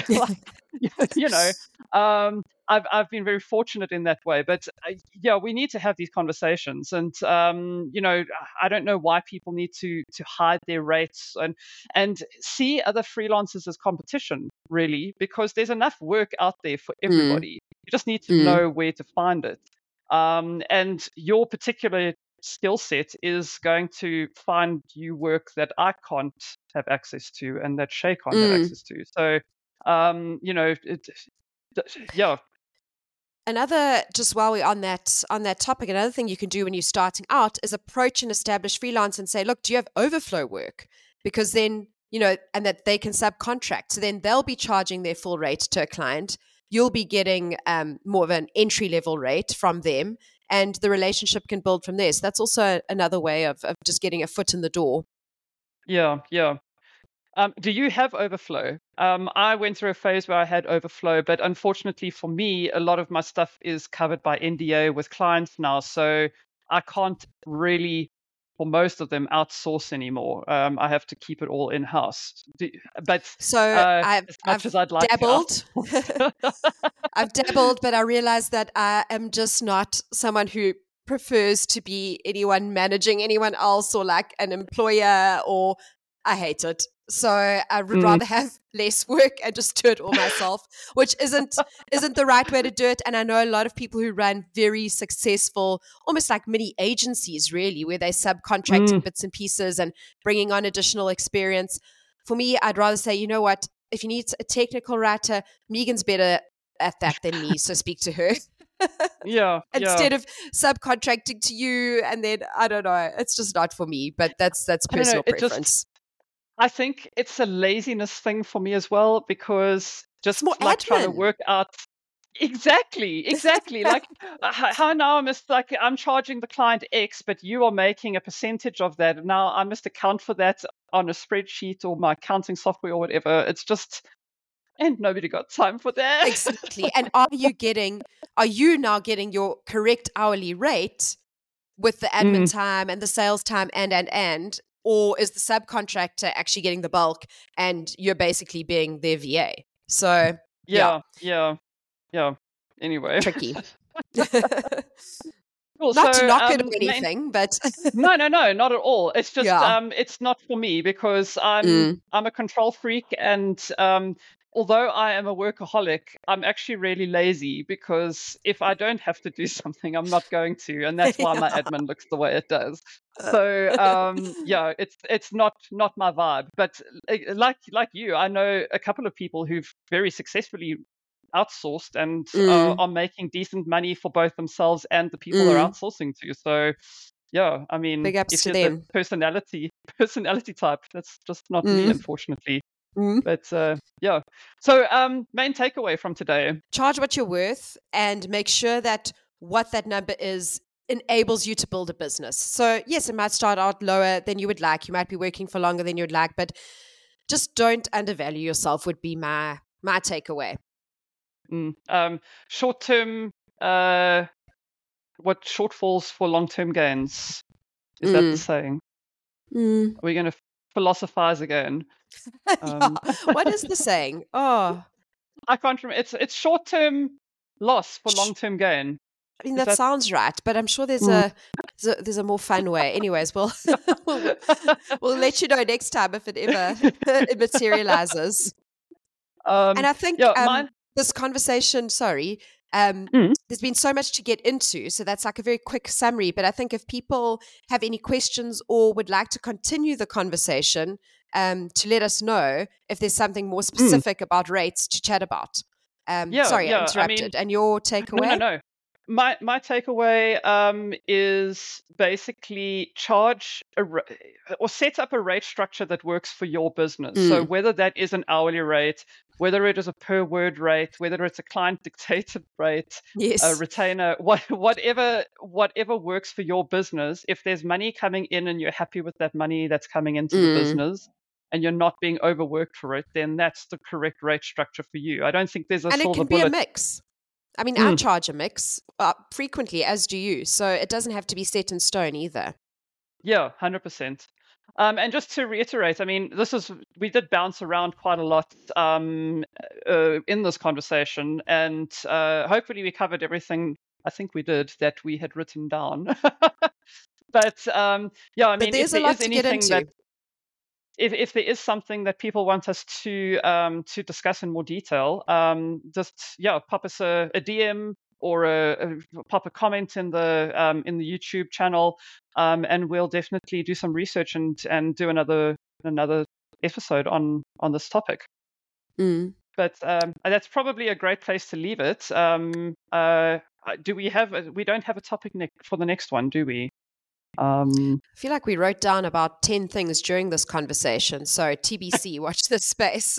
I've been very fortunate in that way. But we need to have these conversations. And, I don't know why people need to hide their rates and see other freelancers as competition, really, because there's enough work out there for everybody. You just need to know where to find it. And your particular skill set is going to find you work that I can't have access to and that Shay can't have access to. So, yeah. Another, just while we're on that topic, another thing you can do when you're starting out is approach an established freelancer and say, look, do you have overflow work? Because then, and that they can subcontract. So then they'll be charging their full rate to a client. You'll be getting more of an entry-level rate from them, and the relationship can build from there. So that's also another way of just getting a foot in the door. Yeah. Do you have overflow? I went through a phase where I had overflow, but unfortunately for me, a lot of my stuff is covered by NDA with clients now, so I can't really, for most of them, outsource anymore. I have to keep it all in-house. I've as I'd like dabbled. I've dabbled, but I realized that I am just not someone who prefers to be anyone managing anyone else or like an employer, or I hate it. So I would rather have less work and just do it all myself, which isn't the right way to do it. And I know a lot of people who run very successful, almost like mini agencies, really, where they subcontract bits and pieces and bringing on additional experience. For me, I'd rather say, you know what, if you need a technical writer, Megan's better at that than me, so speak to her. Instead of subcontracting to you, and then I don't know, it's just not for me. But that's personal preference. I think it's a laziness thing for me as well, because just more like admin. Trying to work out exactly like how now I'm charging the client X, but you are making a percentage of that. Now I must account for that on a spreadsheet or my accounting software or whatever. It's just, and nobody got time for that. Exactly. And are you now getting your correct hourly rate with the admin time and the sales time and or is the subcontractor actually getting the bulk and you're basically being their VA? So yeah. Anyway, tricky. Cool. Not to knock it or anything, but no, not at all. It's just it's not for me because I'm a control freak, and although I am a workaholic, I'm actually really lazy, because if I don't have to do something, I'm not going to, and that's why my Yeah. admin looks the way it does. So yeah, it's not my vibe. But like you, I know a couple of people who've very successfully outsourced and Mm, are making decent money for both themselves and the people they're mm. outsourcing to. So yeah, I mean, Big ups if to you're the them. personality type, that's just not me, Mm, unfortunately. mm. But yeah. So main takeaway from today. Charge what you're worth and make sure that what that number is enables you to build a business. So, yes, it might start out lower than you would like. You might be working for longer than you'd like, but just don't undervalue yourself would be my takeaway. Short term, what shortfalls for long term gains? Is that the Mm. saying? Mm. Are we going to philosophize again? Yeah. Um, What is the saying? Oh, I can't remember. It's short term loss for sh- long term gain. I mean Is that that? sounds right, but I'm sure there's Mm. a more fun way. Anyways, we'll we'll let you know next time if it ever it materializes. And I think Yeah, mine. this conversation, sorry, Mm, there's been so much to get into. So that's like a very quick summary. But I think if people have any questions or would like to continue the conversation, to let us know if there's something more mm. specific about rates to chat about. Yeah, Sorry, I yeah. I mean, interrupted. And your no, no, takeaway? no. My takeaway is basically charge or set up a rate structure that works for your business. So Mm, whether that is an hourly rate, whether it is a per word rate, whether it's a client dictated rate, a yes. retainer, whatever works for your business. If there's money coming in and you're happy with that money that's coming into the Mm. business, and you're not being overworked for it, then that's the correct rate structure for you. I don't think there's a And it silver can be a bullet. mix. I mean, I Mm. charge a mix frequently, as do you. So it doesn't have to be set in stone either. Yeah, 100%. And just to reiterate, I mean, we did bounce around quite a lot in this conversation, and hopefully we covered everything I think we did that we had written down. But yeah, I But mean, if there's a there lot is to get anything that into. if there is something that people want us to discuss in more detail, just yeah, pop us a DM or pop a comment in the YouTube channel, and we'll definitely do some research and do another episode on this topic. Mm. But that's probably a great place to leave it. Do we have? We don't have a topic for the next one, do we? Um, I feel like we wrote down about 10 things during this conversation. So TBC, watch this space.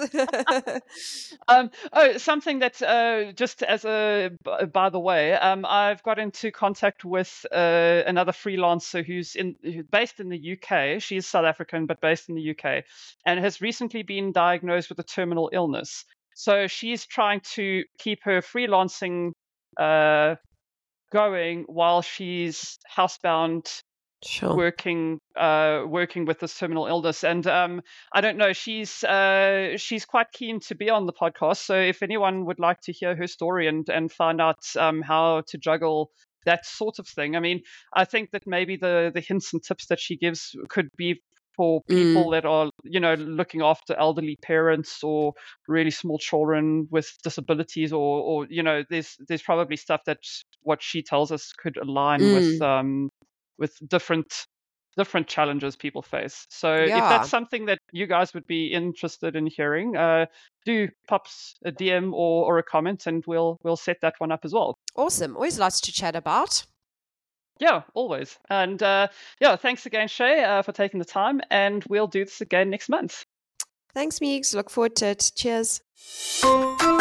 Something that just as by the way, I've got into contact with another freelancer who's based in the UK. She's South African but based in the UK, and has recently been diagnosed with a terminal illness. So she's trying to keep her freelancing uh, going while she's housebound Sure. working with this terminal illness. And I don't know, she's quite keen to be on the podcast, so if anyone would like to hear her story and find out how to juggle that sort of thing, I mean, I think that maybe the hints and tips that she gives could be for Mm, people that are, looking after elderly parents or really small children with disabilities, or there's probably stuff that what she tells us could align mm. with different challenges people face. So if that's Yeah. something that you guys would be interested in hearing, do pop a DM or a comment, and we'll set that one up as well. Awesome. Always lots to chat about. Yeah, always. And yeah, thanks again, Shay, for taking the time, and we'll do this again next month. Thanks, Meeks. Look forward to it. Cheers.